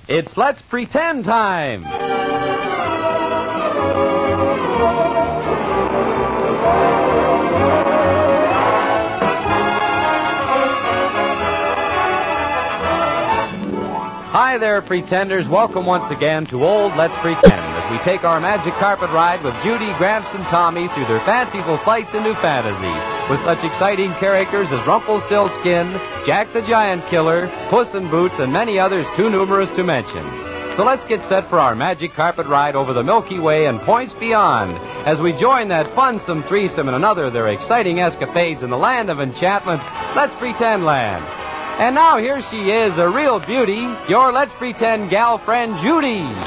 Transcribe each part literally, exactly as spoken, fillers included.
It's Let's Pretend time. Hi there, pretenders. Welcome once again to Old Let's Pretend as we take our magic carpet ride with Judy, Gramps, and Tommy through their fanciful flights into fantasy with such exciting characters as Rumpelstiltskin, Jack the Giant Killer, Puss in Boots, and many others too numerous to mention. So let's get set for our magic carpet ride over the Milky Way and points beyond as we join that funsome threesome and another of their exciting escapades in the land of enchantment, Let's Pretend Land. And now here she is, a real beauty, your Let's Pretend gal friend, Judy. Well,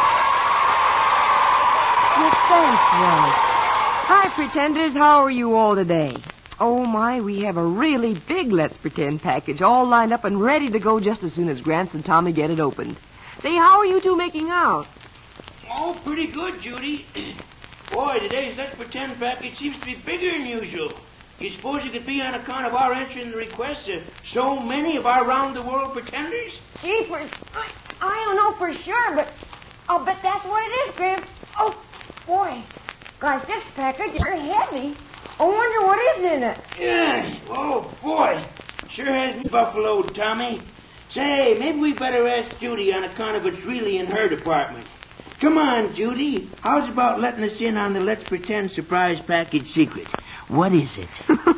thanks, Ross. Hi, pretenders. How are you all today? Oh, my, we have a really big Let's Pretend package all lined up and ready to go just as soon as Gramps and Tommy get it opened. Say, how are you two making out? Oh, pretty good, Judy. Boy, today's Let's Pretend package seems to be bigger than usual. You suppose it could be on account of our answering the requests of so many of our round-the-world pretenders? Jeepers, I, I don't know for sure, but I'll bet that's what it is, Gramps. Oh, boy. Gosh, this package is heavy. I wonder what is in it. Yeah, oh, boy. Sure has me buffaloed, Tommy. Say, maybe we better ask Judy on account of it's really in her department. Come on, Judy. How's about letting us in on the Let's Pretend surprise package secret? What is it?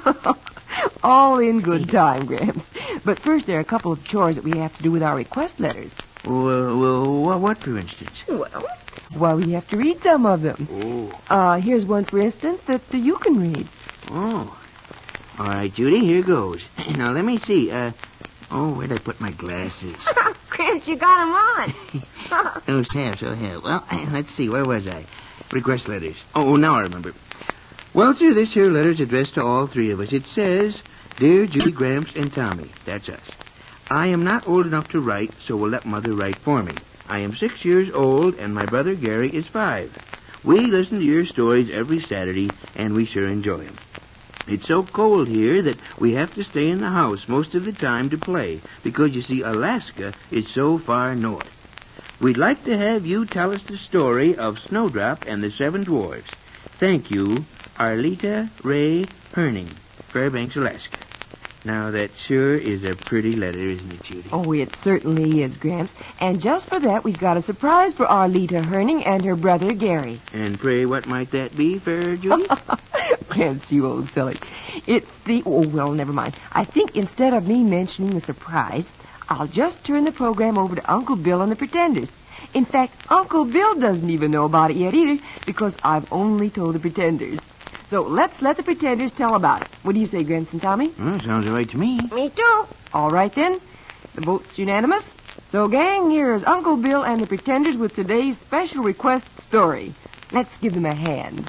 All in good time, Gramps. But first, there are a couple of chores that we have to do with our request letters. Well, well what, for instance? Well, well, we have to read some of them. Oh. Uh, here's one, for instance, that uh, you can read. Oh. All right, Judy, here goes. Now, let me see. Uh, oh, where'd I put my glasses? Gramps, you got 'em on. oh, snaps, oh, hell. Well, let's see. Where was I? Request letters. Oh, now I remember. Well, sir, this here letter's addressed to all three of us. It says, Dear Judy, Gramps, and Tommy. That's us. I am not old enough to write, so we'll let Mother write for me. I am six years old, and my brother Gary is five. We listen to your stories every Saturday, and we sure enjoy them. It's so cold here that we have to stay in the house most of the time to play, because, you see, Alaska is so far north. We'd like to have you tell us the story of Snowdrop and the Seven Dwarfs. Thank you, Arleta Ray Herning, Fairbanks, Alaska. Now, that sure is a pretty letter, isn't it, Judy? Oh, it certainly is, Gramps. And just for that, we've got a surprise for Arleta Herning and her brother, Gary. And pray, what might that be, fair Judy? Gramps, you old silly. It's the... Oh, well, never mind. I think instead of me mentioning the surprise, I'll just turn the program over to Uncle Bill and the Pretenders. In fact, Uncle Bill doesn't even know about it yet either, because I've only told the Pretenders. So let's let the Pretenders tell about it. What do you say, Gramps and Tommy? Well, sounds all right to me. Me too. All right, then. The vote's unanimous. So, gang, here's Uncle Bill and the Pretenders with today's special request story. Let's give them a hand.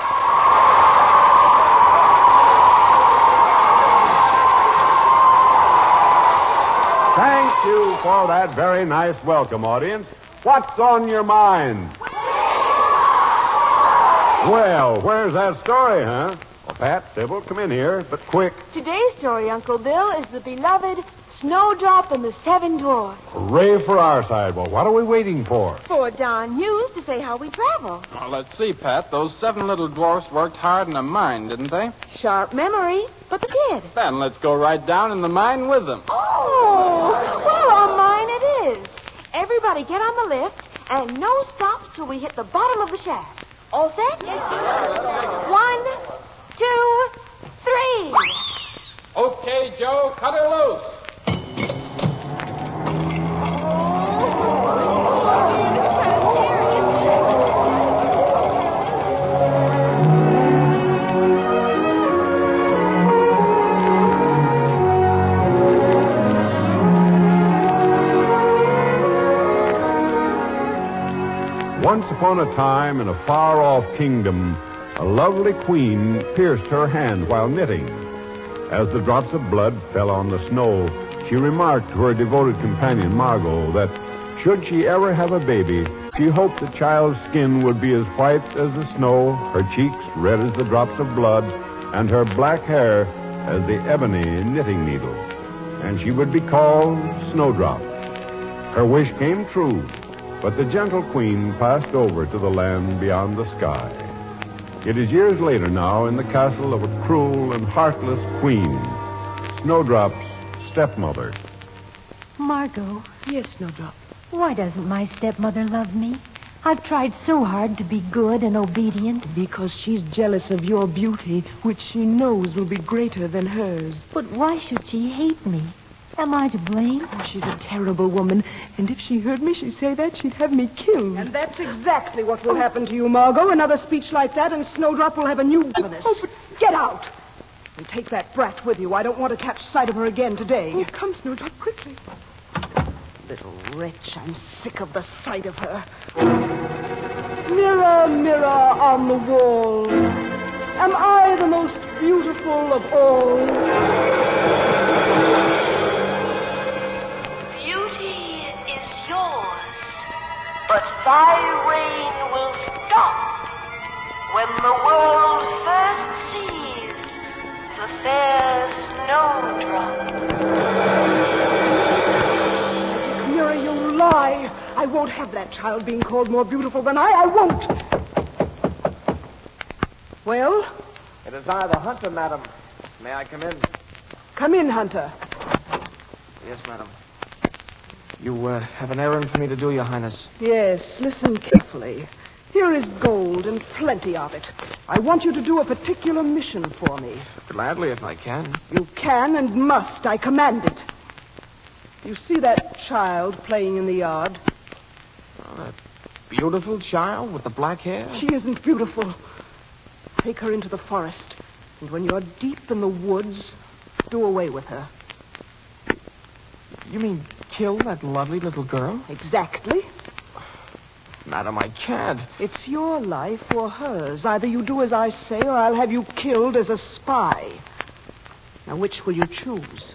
Thank you for that very nice welcome, audience. What's on your mind? Well, where's that story, huh? Well, Pat, Sybil, come in here, but quick. Today's story, Uncle Bill, is the beloved Snowdrop and the Seven Dwarfs. Hooray for our side. Well, what are we waiting for? For Don Hughes to say how we travel. Well, let's see, Pat. Those seven little dwarfs worked hard in the mine, didn't they? Sharp memory, but they did. Then let's go right down in the mine with them. Oh, well, a mine it is. Everybody get on the lift, and no stops till we hit the bottom of the shaft. All set? One, two, three. Okay, Joe, cut her loose. Once upon a time, in a far-off kingdom, a lovely queen pierced her hand while knitting. As the drops of blood fell on the snow, she remarked to her devoted companion, Margot, that should she ever have a baby, she hoped the child's skin would be as white as the snow, her cheeks red as the drops of blood, and her black hair as the ebony knitting needle. And she would be called Snowdrop. Her wish came true, but the gentle queen passed over to the land beyond the sky. It is years later now in the castle of a cruel and heartless queen, Snowdrop's stepmother. Margot, Yes, Snowdrop. why doesn't my stepmother love me? I've tried so hard to be good and obedient. Because she's jealous of your beauty, which she knows will be greater than hers. But why should she hate me? Am I to blame? Oh, she's a terrible woman, and if she heard me she'd say that, she'd have me killed. And that's exactly what will happen to you, Margot. Another speech like that, and Snowdrop will have a new governess. Oh, but... Get out! And take that brat with you. I don't want to catch sight of her again today. Oh, come, Snowdrop, quickly. Little wretch, I'm sick of the sight of her. Mirror, mirror on the wall, am I the most beautiful of all? Beauty is yours, but thy reign will stop when the world first sees the fair Snowdrop. Mirror, you lie. I won't have that child being called more beautiful than I. I won't. Well? It is I, the hunter, madam. May I come in? Come in, Hunter. Yes, madam. You uh, have an errand for me to do, Your Highness. Yes, listen carefully. Here is gold and plenty of it. I want you to do a particular mission for me. Gladly, if I can. You can and must. I command it. Do you see that child playing in the yard? Oh, that beautiful child with the black hair? She isn't beautiful. Take her into the forest, and when you're deep in the woods, do away with her. You mean kill that lovely little girl? Exactly. Madam, I can't. It's your life or hers. Either you do as I say, or I'll have you killed as a spy. Now, which will you choose?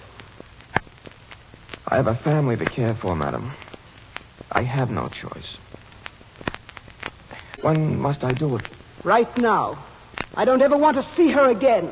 I have a family to care for, madam. I have no choice. When must I do it? Right now. I don't ever want to see her again.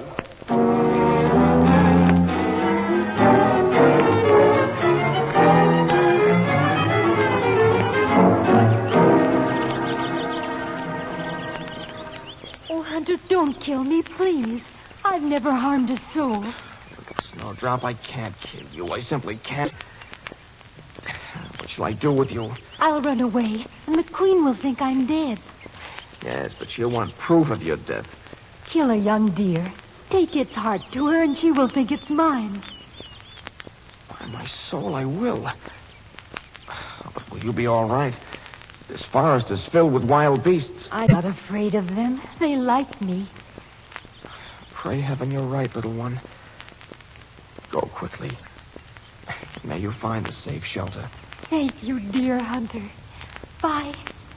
Oh, Hunter, don't kill me, please. I've never harmed a soul. Snowdrop, I can't kill you. I simply can't. What shall I do with you? I'll run away, and the queen will think I'm dead. Yes, but she'll want proof of your death. Kill a young deer. Take its heart to her, and she will think it's mine. By my soul, I will. But will you be all right? This forest is filled with wild beasts. I'm not afraid of them. They like me. Pray heaven you're right, little one. Go quickly. May you find a safe shelter. Thank you, dear Hunter. Bye.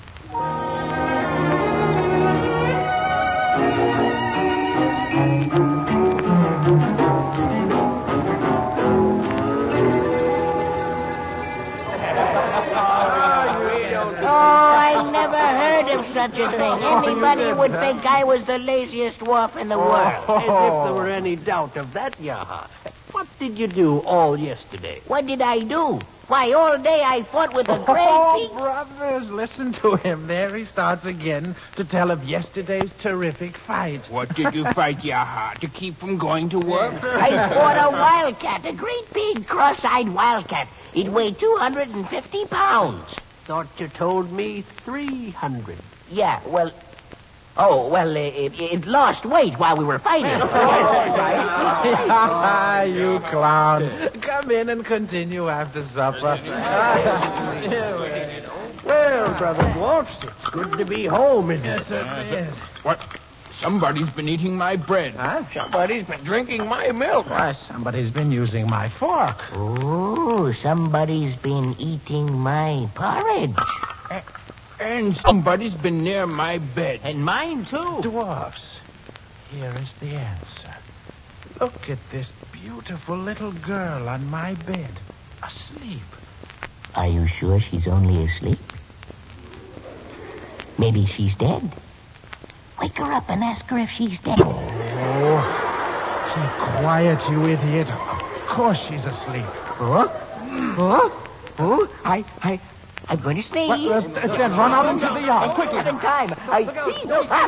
Such a thing. Anybody would think I was the laziest dwarf in the world. Oh, as if there were any doubt of that, Yaha. What did you do all yesterday? What did I do? Why, all day I fought with a great Oh, big... brothers, listen to him. There he starts again to tell of yesterday's terrific fight. What did you fight, Yaha? To keep from going to work? I fought a wildcat, a great big cross-eyed wildcat. It weighed two hundred fifty pounds. Thought you told me three hundred. Yeah, well... Oh, well, uh, it, it lost weight while we were fighting. You clown. Come in and continue after supper. Well, brother dwarfs, it's good to be home, isn't it? Yes. What? Somebody's been eating my bread. Huh? Somebody's been drinking my milk. Why, somebody's been using my fork. Oh, somebody's been eating my porridge. And somebody's been near my bed. And mine, too. Dwarfs, here is the answer. Look at this beautiful little girl on my bed, asleep. Are you sure she's only asleep? Maybe she's dead. Wake her up and ask her if she's dead. Oh, keep quiet, you idiot. Of course she's asleep. Huh? Huh? Oh, I, I, I'm going to sneeze. Well, uh, then run out into the yard, Oh, quickly. just in time. I sneeze.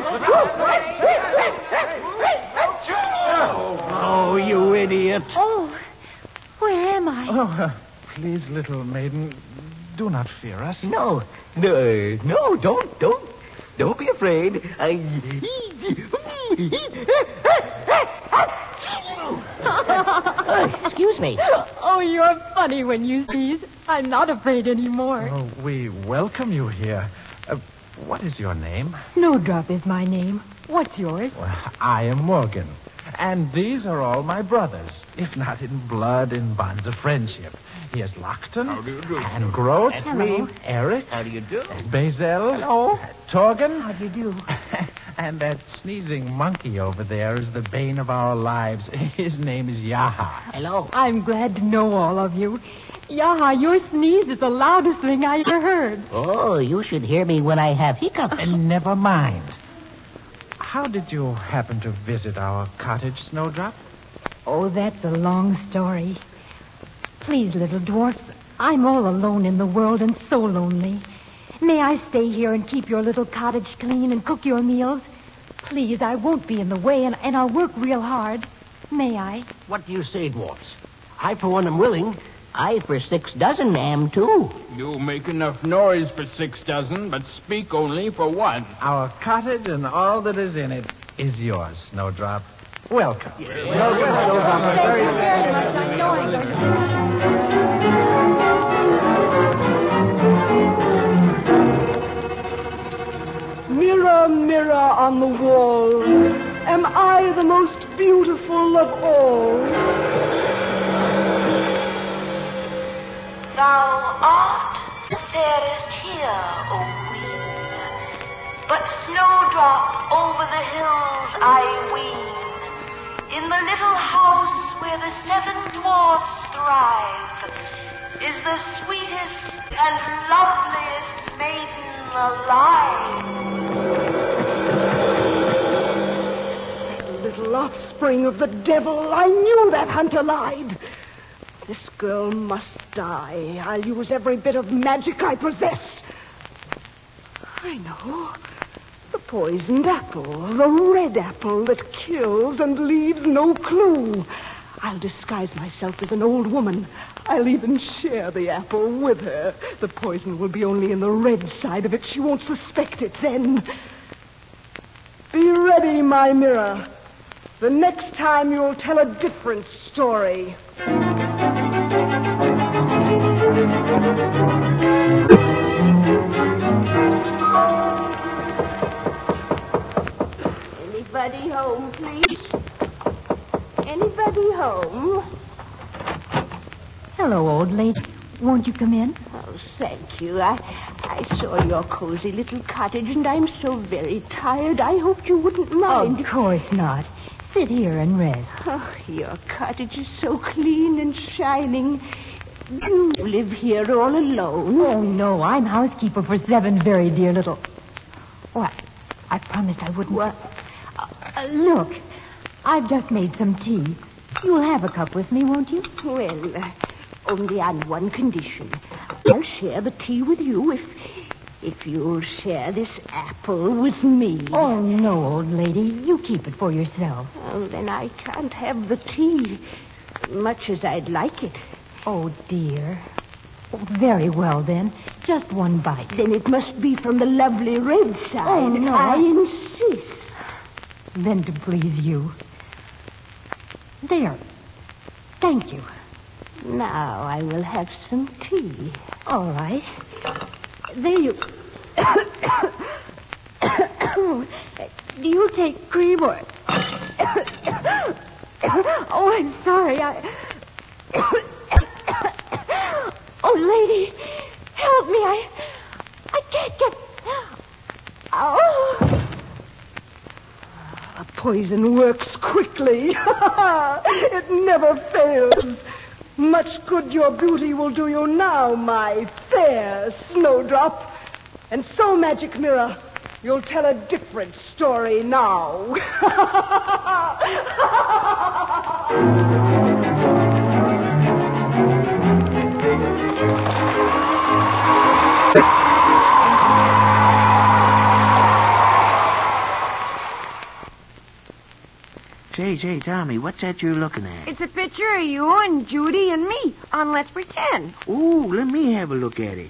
Oh, you idiot. Oh, where am I? Oh, uh, please, little maiden, do not fear us. No, no, no, don't, don't, don't be afraid. I... uh, excuse me. Oh, you're funny when you sneeze. I'm not afraid anymore. Oh, we welcome you here. Uh, what is your name? Snowdrop is my name. What's yours? Well, I am Morgan. And these are all my brothers, if not in blood, in bonds of friendship. Here's Lockton. How do you do? And Grote. That's Hello. me. Eric. How do you do? Basil. Hello. Torgan. How do you do? And that sneezing monkey over there is the bane of our lives. His name is Yaha. Hello. I'm glad to know all of you. Yaha, your sneeze is the loudest thing I ever heard. Oh, you should hear me when I have hiccups. And never mind. How did you happen to visit our cottage, Snowdrop? Oh, that's a long story. Please, little dwarfs, I'm all alone in the world and so lonely. May I stay here and keep your little cottage clean and cook your meals? Please, I won't be in the way, and, and I'll work real hard. May I? What do you say, dwarfs? I, for one, am willing. I, for six dozen, am, too. You make enough noise for six dozen, but speak only for one. Our cottage and all that is in it is yours, Snowdrop. Welcome. Thank you very much. I know I'm going to... Mirror, mirror on the wall, am I the most beautiful of all? Thou art the fairest here, O queen, but snowdrop over the hills I ween. In the little house where the seven dwarfs thrive is the sweetest and loveliest maiden alive. Little offspring of the devil, I knew that hunter lied. This girl must die. I'll use every bit of magic I possess. I know. The poisoned apple, the red apple that kills and leaves no clue. I'll disguise myself as an old woman. I'll even share the apple with her. The poison will be only in the red side of it. She won't suspect it then. Be ready, my mirror. The next time you'll tell a different story. Anybody home, please? Anybody home? Hello, old lady. Won't you come in? Oh, thank you. I, I saw your cozy little cottage, and I'm so very tired. I hoped you wouldn't mind. Of course not. Sit here and rest. Oh, your cottage is so clean and shining. Do you live here all alone? Oh, no. I'm housekeeper for seven very dear little... What? I promised I wouldn't... What? Uh, look, I've just made some tea. You'll have a cup with me, won't you? Well, uh, only on one condition. I'll share the tea with you if... if you'll share this apple with me. Oh, no, old lady. You keep it for yourself. Oh, then I can't have the tea, much as I'd like it. Oh, dear. Oh, very well, then. Just one bite. Then it must be from the lovely red side. Oh, no. I insist. Then to please you. There. Thank you. Now I will have some tea. All right. There you... Do you take cream or... Oh, I'm sorry. I... Oh, lady, help me. I... I can't get... Oh... A poison works quickly. It never fails. Much good your beauty will do you now, my fair Snowdrop. And so, Magic Mirror, you'll tell a different story now. Say, say, Tommy, what's that you're looking at? It's a picture of you and Judy and me on Let's Pretend. Ooh, let me have a look at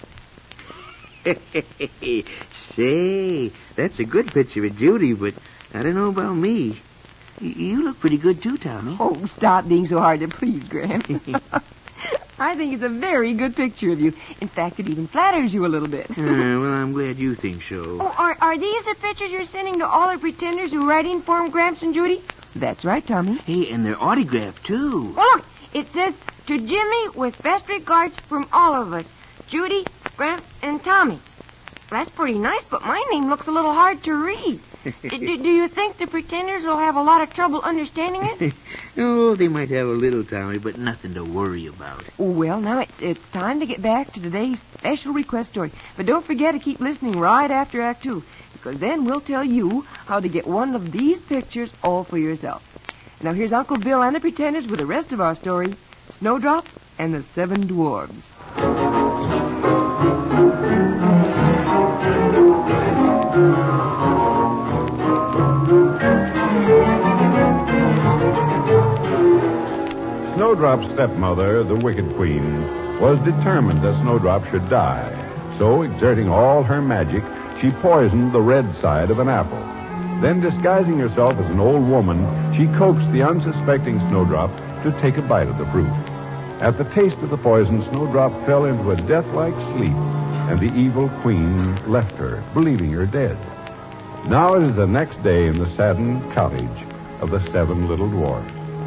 it. Say, that's a good picture of Judy, but I don't know about me. Y- You look pretty good, too, Tommy. Oh, stop being so hard to please, Gramps. I think it's a very good picture of you. In fact, it even flatters you a little bit. Uh, well, I'm glad you think so. Oh, are, are these the pictures you're sending to all the pretenders who write in for 'em, Gramps and Judy? That's right, Tommy. Hey, and they're autographed, too. Well, look, it says, to Jimmy with best regards from all of us, Judy, Gramps, and Tommy. That's pretty nice, but my name looks a little hard to read. do, do, do you think the pretenders will have a lot of trouble understanding it? Oh, they might have a little, Tommy, but nothing to worry about. Well, now it's, it's time to get back to today's special request story. But don't forget to keep listening right after Act Two, because then we'll tell you how to get one of these pictures all for yourself. Now here's Uncle Bill and the Pretenders with the rest of our story, Snowdrop and the Seven Dwarves. Snowdrop's stepmother, the Wicked Queen, was determined that Snowdrop should die. So, exerting all her magic, she poisoned the red side of an apple. Then, disguising herself as an old woman, she coaxed the unsuspecting Snowdrop to take a bite of the fruit. At the taste of the poison, Snowdrop fell into a death-like sleep, and the evil queen left her, believing her dead. Now it is the next day in the saddened cottage of the seven little dwarfs.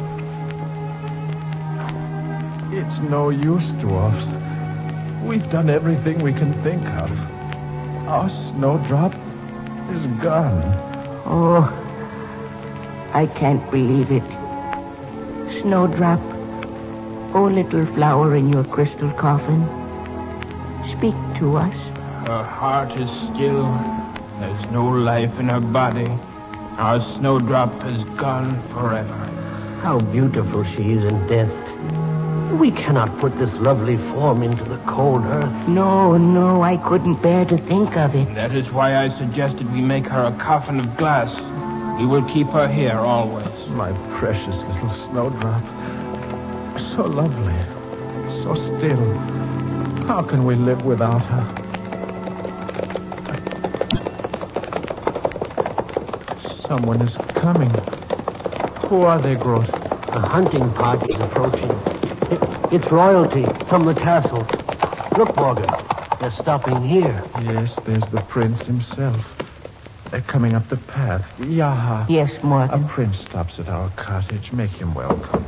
It's no use, dwarfs. We've done everything we can think of. Our Snowdrop is gone. Oh, I can't believe it. Snowdrop, oh, little flower in your crystal coffin, speak to us. Her heart is still. There's no life in her body. Our Snowdrop is gone forever. How beautiful she is in death. We cannot put this lovely form into the cold earth. No, no, I couldn't bear to think of it. That is why I suggested we make her a coffin of glass. We will keep her here always. My precious little Snowdrop. So lovely. So still. How can we live without her? Someone is coming. Who are they, Groot? A hunting party is approaching. It, it's royalty from the castle. Look, Morgan. They're stopping here. Yes, there's the prince himself. They're coming up the path. Yaha. Yes, Morgan. A prince stops at our cottage. Make him welcome.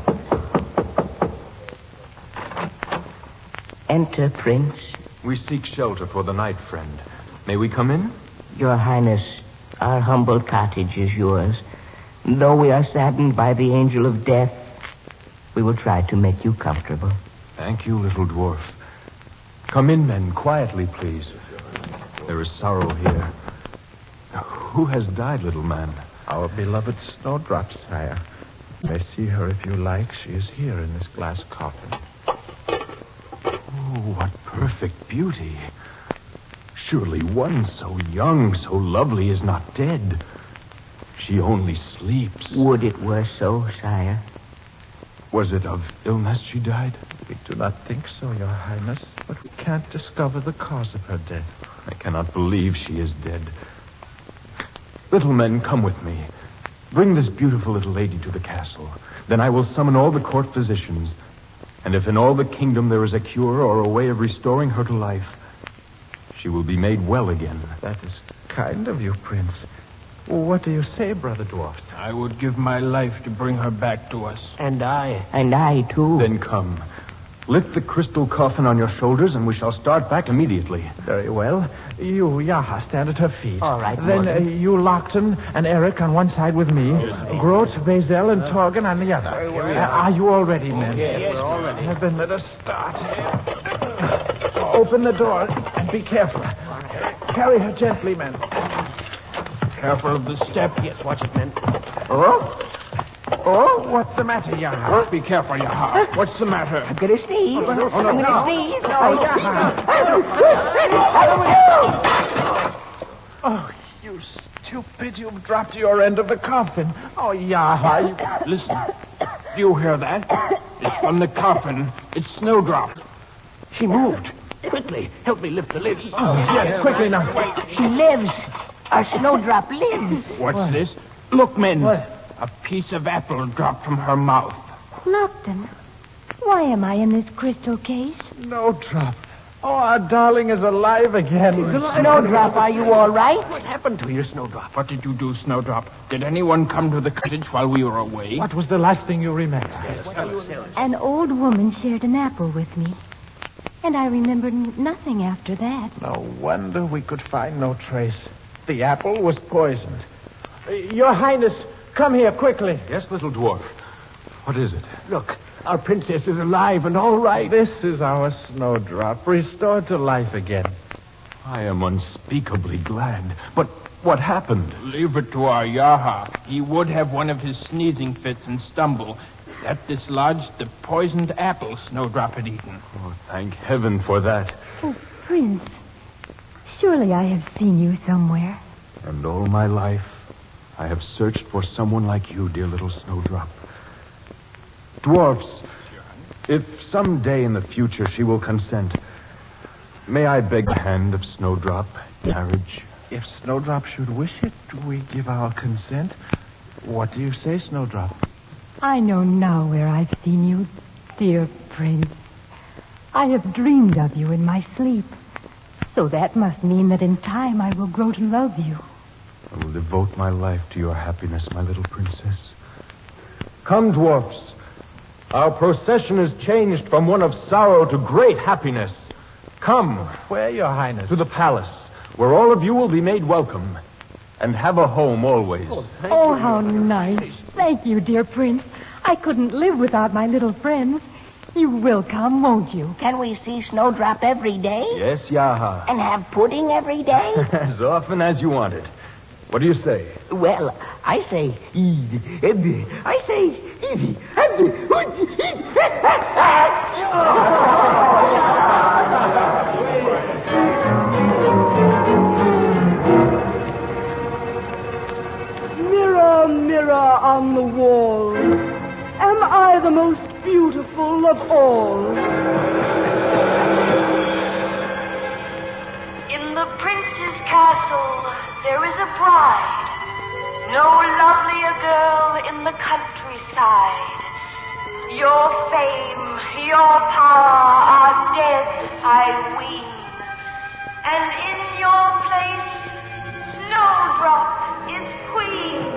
Enter, Prince. We seek shelter for the night, friend. May we come in? Your Highness, our humble cottage is yours. Though we are saddened by the angel of death, we will try to make you comfortable. Thank you, little dwarf. Come in, men, quietly, please. There is sorrow here. Who has died, little man? Our beloved Snowdrop, sire. You may see her if you like. She is here in this glass coffin. Oh, what perfect beauty. Surely one so young, so lovely is not dead. She only sleeps. Would it were so, sire. Was it of illness she died? We do not think so, Your Highness, but we can't discover the cause of her death. I cannot believe she is dead. Little men, come with me. Bring this beautiful little lady to the castle. Then I will summon all the court physicians. And if in all the kingdom there is a cure or a way of restoring her to life, she will be made well again. That is kind of you, Prince. What do you say, Brother Dwarf? I would give my life to bring her back to us. And I. And I, too. Then come. Lift the crystal coffin on your shoulders, and we shall start back immediately. Very well. You, Yaha, stand at her feet. All right, Then uh, you, Lockton, and Eric on one side with me. Groot, Vazel, and Torgen on the other. Very well. Uh, are you all ready, men? Yes, we're all ready. Uh, then let us start. Open the door, and be careful. Carry her gently, men. Careful of the step. Yes, watch it, men. Oh? Oh, what's the matter, Yaha? Be careful, Yaha. What's the matter? I'm going to sneeze. Oh, no, I'm going to no. sneeze. Oh, Yaha. Oh, you Cupid, you've dropped your end of the coffin. Oh, yeah. You... Listen. Do you hear that? It's from the coffin. It's Snowdrop. She moved. Quickly, help me lift the lid. Oh, yes, quickly now. She lives. Our Snowdrop lives. What's What? this? Look, men. What? A piece of apple dropped from her mouth. Lupton, why am I in this crystal case? Snowdrop. Oh, our darling is alive again. Snowdrop, are you all right? What happened to you, Snowdrop? What did you do, Snowdrop? Did anyone come to the cottage while we were away? What was the last thing you remember? An old woman shared an apple with me. And I remembered n- nothing after that. No wonder we could find no trace. The apple was poisoned. Uh, Your Highness, come here quickly. Yes, little dwarf. What is it? Look, our princess is alive and all right. This is our Snowdrop, restored to life again. I am unspeakably glad. But what happened? Leave it to our Yaha. He would have one of his sneezing fits and stumble. That dislodged the poisoned apple Snowdrop had eaten. Oh, thank heaven for that. Oh, Prince, surely I have seen you somewhere. And all my life, I have searched for someone like you, dear little Snowdrop. Dwarfs, if some day in the future she will consent, may I beg the hand of Snowdrop in marriage? If Snowdrop should wish it, we give our consent. What do you say, Snowdrop? I know now where I've seen you, dear Prince. I have dreamed of you in my sleep. So that must mean that in time I will grow to love you. I will devote my life to your happiness, my little princess. Come, dwarfs. Our procession is changed from one of sorrow to great happiness. Come. Where, Your Highness? To the palace, where all of you will be made welcome and have a home always. Oh, oh how nice. Thank you, dear Prince. I couldn't live without my little friends. You will come, won't you? Can we see Snowdrop every day? Yes, Yaha. And have pudding every day? As often as you want it. What do you say? Well, I say, I say, Mirror, mirror on the wall, am I the most beautiful of all? In the prince's castle, there is a bride, no lovelier girl in the countryside. Your fame, your power are dead, I ween, and in your place, Snowdrop is queen.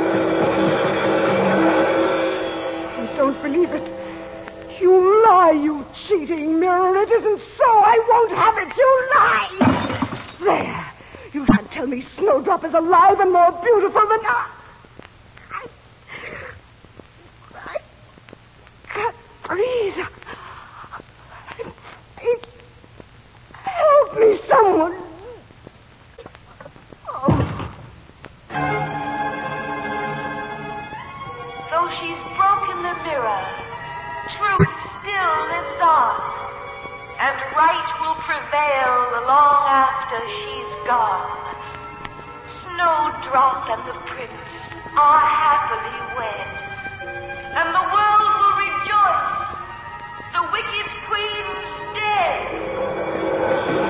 I don't believe it. You lie, you cheating mirror. It isn't so. I won't have it. You lie. There. You can't tell me Snowdrop is alive and more beautiful than I. I, I can't breathe. I, help me, someone. Oh. Though she's broken the mirror, truth still lives on, and right will prevail long after she's gone. Snowdrop and the prince are happily wed, and the world will rejoice. The wicked queen's dead.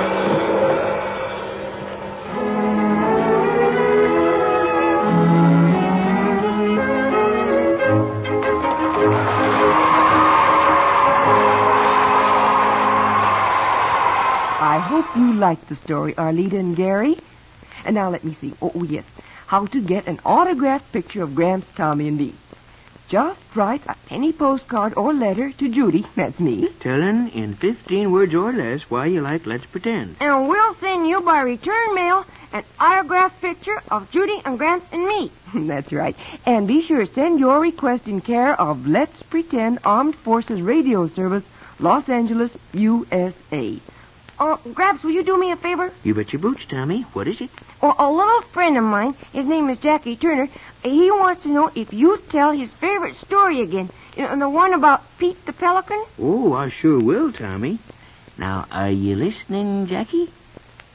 I hope you liked the story, Arlita and Gary. And now let me see. Oh, oh, yes. How to get an autographed picture of Gramps, Tommy, and me. Just write a penny postcard or letter to Judy, that's me. Telling in fifteen words or less why you like Let's Pretend. And we'll send you by return mail an autographed picture of Judy and Gramps and me. That's right. And be sure to send your request in care of Let's Pretend Armed Forces Radio Service, Los Angeles, U S A. Oh, Gramps, will you do me a favor? You bet your boots, Tommy. What is it? Oh, a little friend of mine, his name is Jackie Turner, he wants to know if you tell his favorite story again. You know, the one about Pete the Pelican? Oh, I sure will, Tommy. Now, are you listening, Jackie?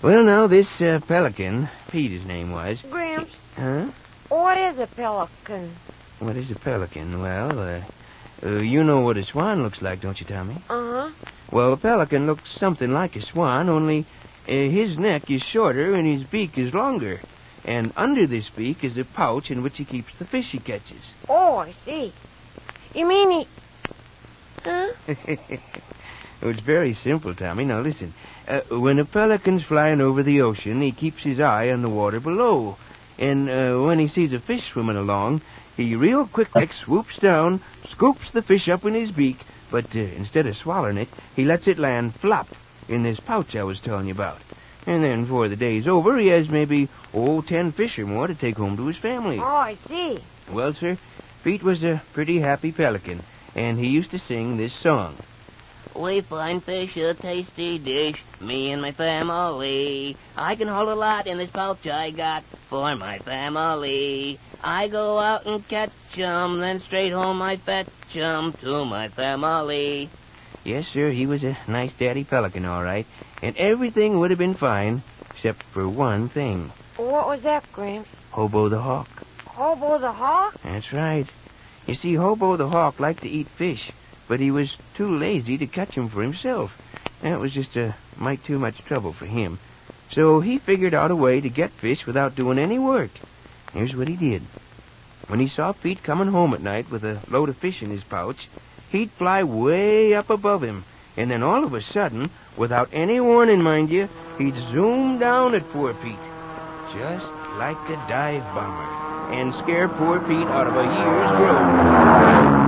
Well, now, this uh, pelican, Pete his name was. Gramps, Huh? what is a pelican? What is a pelican? Well, uh, uh, you know what a swan looks like, don't you, Tommy? Uh-huh. Well, a pelican looks something like a swan, only uh, his neck is shorter and his beak is longer. And under this beak is a pouch in which he keeps the fish he catches. Oh, I see. You mean he... Huh? It's very simple, Tommy. Now, listen. Uh, when a pelican's flying over the ocean, he keeps his eye on the water below. And uh, when he sees a fish swimming along, he real quick like swoops down, scoops the fish up in his beak, but uh, instead of swallowing it, he lets it land flop in this pouch I was telling you about. And then before the day's over, he has maybe, oh, ten fish or more to take home to his family. Oh, I see. Well, sir, Pete was a pretty happy pelican, and he used to sing this song. We find fish a tasty dish, me and my family. I can hold a lot in this pouch I got for my family. I go out and catch 'em, then straight home I fetch 'em to my family. Yes, sir, he was a nice daddy pelican, all right, and everything would have been fine, except for one thing. What was that, Gramps? Hobo the hawk. Hobo the hawk? That's right. You see, Hobo the hawk liked to eat fish, but he was too lazy to catch 'em for himself. That was just a mite too much trouble for him. So he figured out a way to get fish without doing any work. Here's what he did. When he saw Pete coming home at night with a load of fish in his pouch, he'd fly way up above him, and then all of a sudden, without any warning, mind you, he'd zoom down at poor Pete, just like a dive bomber, and scare poor Pete out of a year's growth.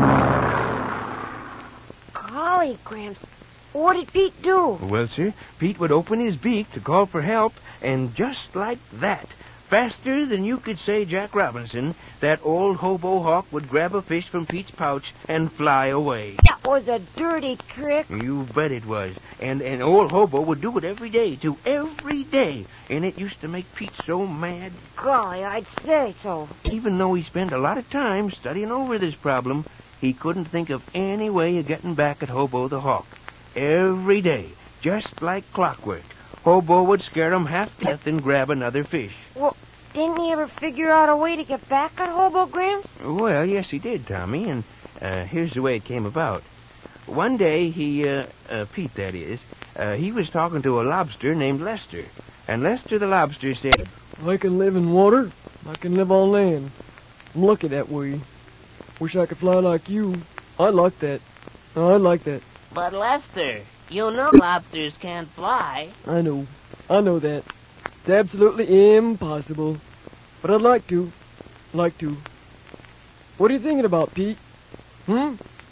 Golly, Gramps, what did Pete do? Well, sir, Pete would open his beak to call for help, and just like that, faster than you could say Jack Robinson, that old hobo hawk would grab a fish from Pete's pouch and fly away. That was a dirty trick. You bet it was. And and old hobo would do it every day, too, every day. And it used to make Pete so mad. Golly, I'd say so. Even though he spent a lot of time studying over this problem, he couldn't think of any way of getting back at Hobo the hawk. Every day, just like clockwork, Hobo would scare him half to death and grab another fish. Well, didn't he ever figure out a way to get back at Hobo, Gramps? Well, yes, he did, Tommy, and uh, here's the way it came about. One day, he, uh, uh, Pete, that is, uh, he was talking to a lobster named Lester. And Lester the lobster said, I can live in water. I can live on land. I'm lucky that way. Wish I could fly like you. I'd like that. I'd like that. But, Lester, you know lobsters can't fly. I know. I know that. It's absolutely impossible. But I'd like to. Like to. What are you thinking about, Pete? Hmm?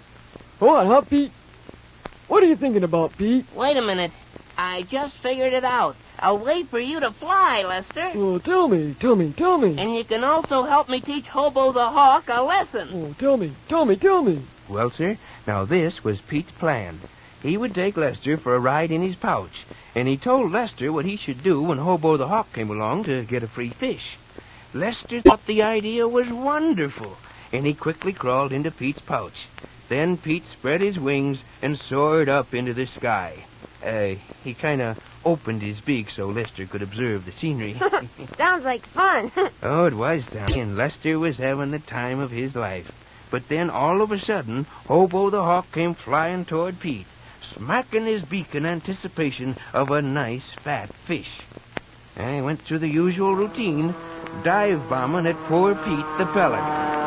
What, huh, Pete? What are you thinking about, Pete? Wait a minute. I just figured it out. A way for you to fly, Lester. Oh, tell me, tell me, tell me. And you can also help me teach Hobo the hawk a lesson. Oh, tell me, tell me, tell me. Well, sir, now this was Pete's plan. He would take Lester for a ride in his pouch, and he told Lester what he should do when Hobo the hawk came along to get a free fish. Lester thought the idea was wonderful, and he quickly crawled into Pete's pouch. Then Pete spread his wings and soared up into the sky. Uh, he kind of opened his beak so Lester could observe the scenery. Sounds like fun. Oh, it was, Tommy, and Lester was having the time of his life. But then, all of a sudden, Hobo the hawk came flying toward Pete, smacking his beak in anticipation of a nice fat fish. I went through the usual routine, dive bombing at poor Pete the pelican.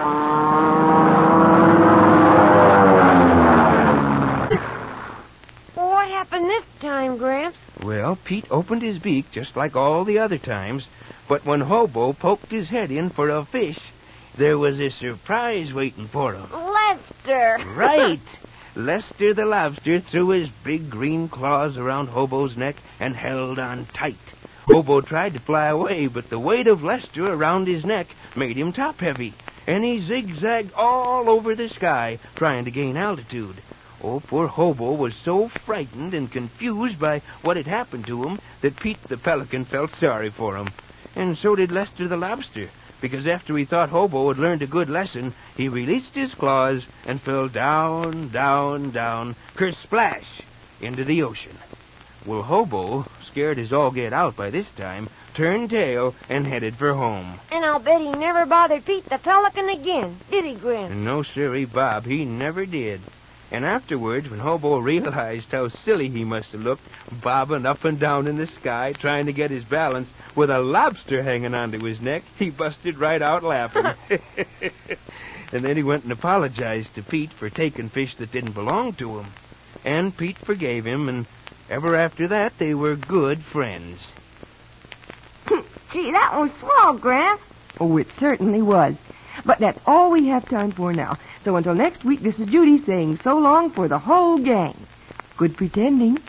What happened this time, Gramps? Well, Pete opened his beak just like all the other times, but when Hobo poked his head in for a fish, there was a surprise waiting for him. Lester! Right! Lester the lobster threw his big green claws around Hobo's neck and held on tight. Hobo tried to fly away, but the weight of Lester around his neck made him top-heavy, and he zigzagged all over the sky trying to gain altitude. Oh, poor Hobo was so frightened and confused by what had happened to him that Pete the pelican felt sorry for him. And so did Lester the lobster, because after he thought Hobo had learned a good lesson, he released his claws and fell down, down, down, kersplash, into the ocean. Well, Hobo, scared as all get out by this time, turned tail and headed for home. And I'll bet he never bothered Pete the Pelican again, did he, Gramps? No, sirree, Bob, he never did. And afterwards, when Hobo realized how silly he must have looked, bobbing up and down in the sky, trying to get his balance, with a lobster hanging onto his neck, he busted right out laughing. And then he went and apologized to Pete for taking fish that didn't belong to him. And Pete forgave him, and ever after that, they were good friends. Gee, that was swell, Gramps. Oh, it certainly was. But that's all we have time for now. So until next week, this is Judy saying so long for the whole gang. Good pretending.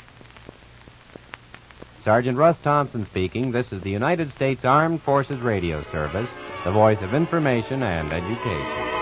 Sergeant Russ Thompson speaking. This is the United States Armed Forces Radio Service, the voice of information and education.